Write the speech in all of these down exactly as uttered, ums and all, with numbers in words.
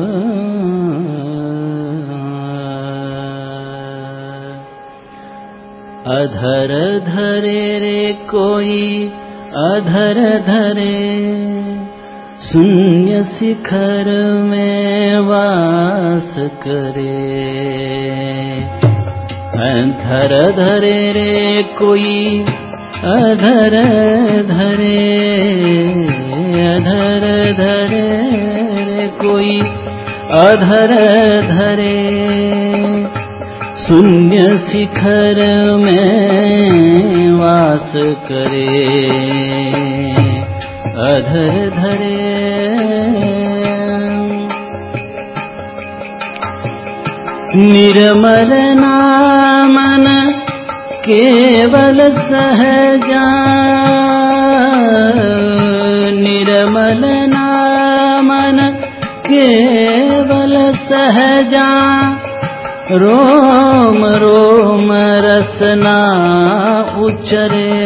अधर धरे रे कोई अधर धरे, शून्य शिखर में वास करे। अधर धरे रे कोई अधर धरे, अधर धरे रे कोई अधर धरे, शून्य शिखर में वास करे। अधर धरे निर्मल नामन केवल सहजा, निर्मल नामन केवल सहजा, रोम रोम रसना उचरे,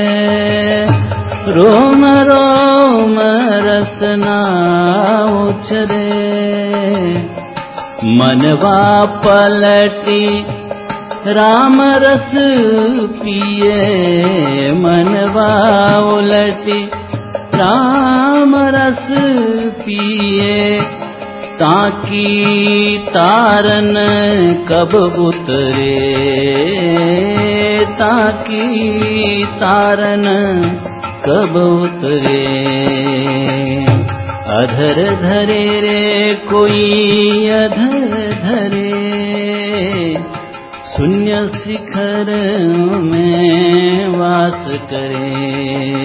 रोम रोम रसना उचरे। मनवा पलटी राम रस पिए, मनवा उलटी राम रस पिए, ताकी तारन कब उतरे, ताकी तारन कब उतरे। अधर धरे रे कोई अधर धरे, शून्य शिखर में वास करे।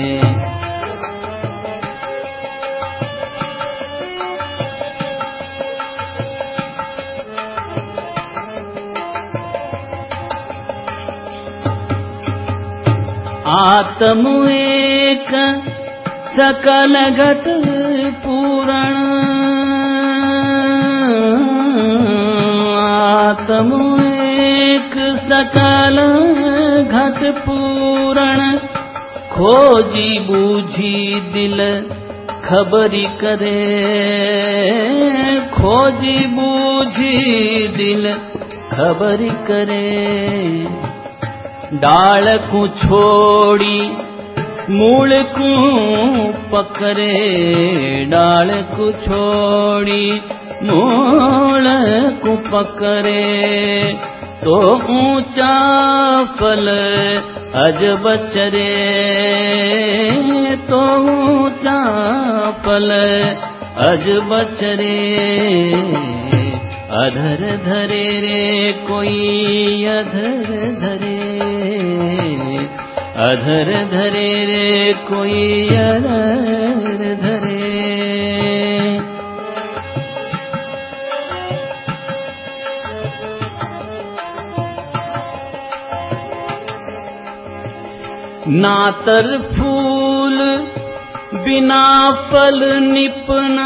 आत्म एक सकल घट पूरण, आत्म एक सकल घट पूरण, खोजी बूझी दिल खबरी करे, खोजी बूझी दिल खबरी करे। डाल को छोड़ी मूल को पकड़े, डाल को छोड़ी मूल को पकड़े, तो ऊंचा फल अजब चरे, तो ऊंचा फल अजब चरे। अधर धरे रे कोई अधर धरे, अधर धरे रे कोई अधर धरे। नातर फूल बिना फल निपना,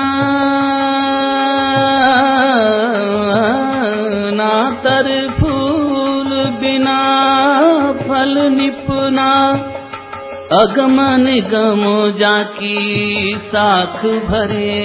नातर फूल बिना फल निपना, अगम निगम जाकी साख भरे,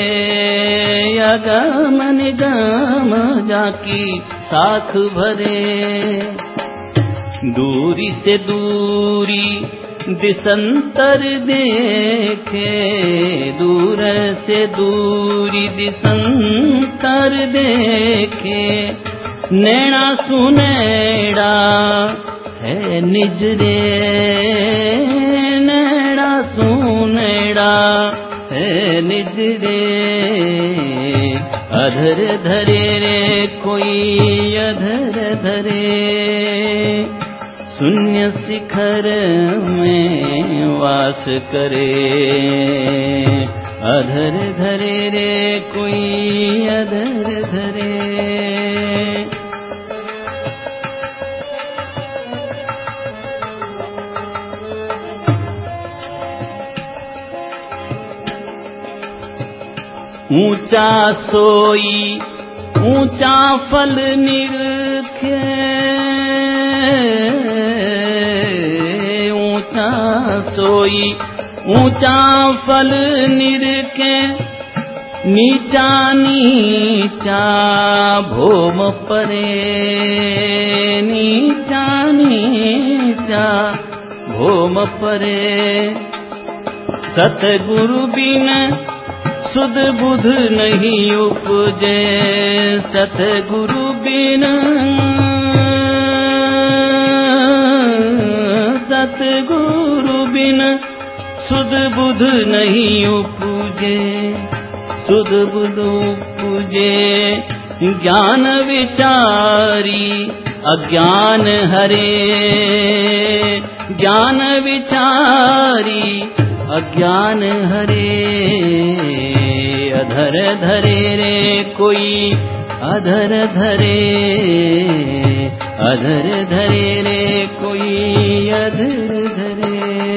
अगम निगम जाकी साख भरे। दूरी से दूरी दिसंतर देखे, दूर से दूरी दिसंतर देखे, नैना सुनैड़ा है निज रे, नैना सुनैड़ा है निज रे। अधर धरे रे कोई अधर धरे, शून्य शिखर में वास करे। अधर धरे रे कोई अधर धरे। ऊंचा सोई ऊंचा फल निरखे, ऊंचा सोई ऊंचा फल निरखे, नीचा नीचा भोम परे, नीचा नीचा भोम परे। सतगुरु बिन सुध बुध नहीं उपजे, सतगुरु बिन सतगुरु बिन सुध बुध नहीं उपजे, सुध बुध उपजे। ज्ञान विचारी अज्ञान हरे, ज्ञान विचारी अज्ञान हरे। अधर धरे रे कोई अधर धरे, अधर धरे रे कोई अधर धरे।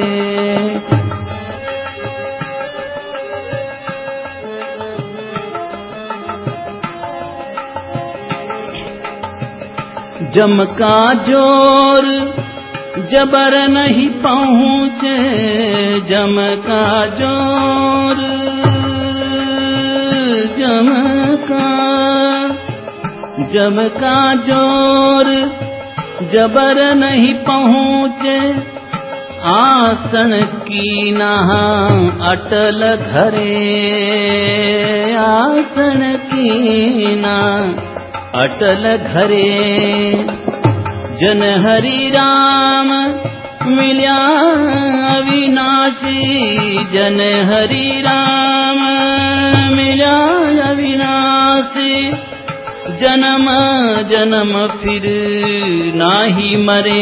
जम का जोर जबर नहीं पहुँचे, जम का जोर जम का जम का जोर जबर नहीं पहुँचे। आसन की नहा अटल धरे, आसन की ना अटल धरे। जन हरि राम मिल्या अविनाशी, जन हरि राम मिल्या अविनाशी। जन्म जन्म फिर नाही मरे,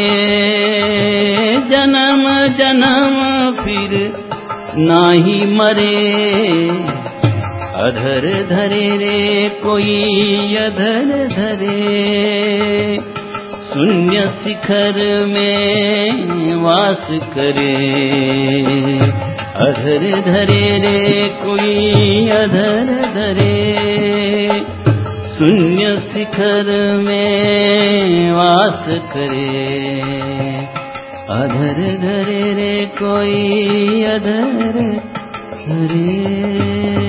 जन्म जन्म फिर नाही मरे। अधर धरे रे कोई अधर धरे, शून्य शिखर में वास करे। अधर धरे रे कोई अधर धरे, शून्य शिखर में वास करे। अधर धरे रे कोई अधर धरे।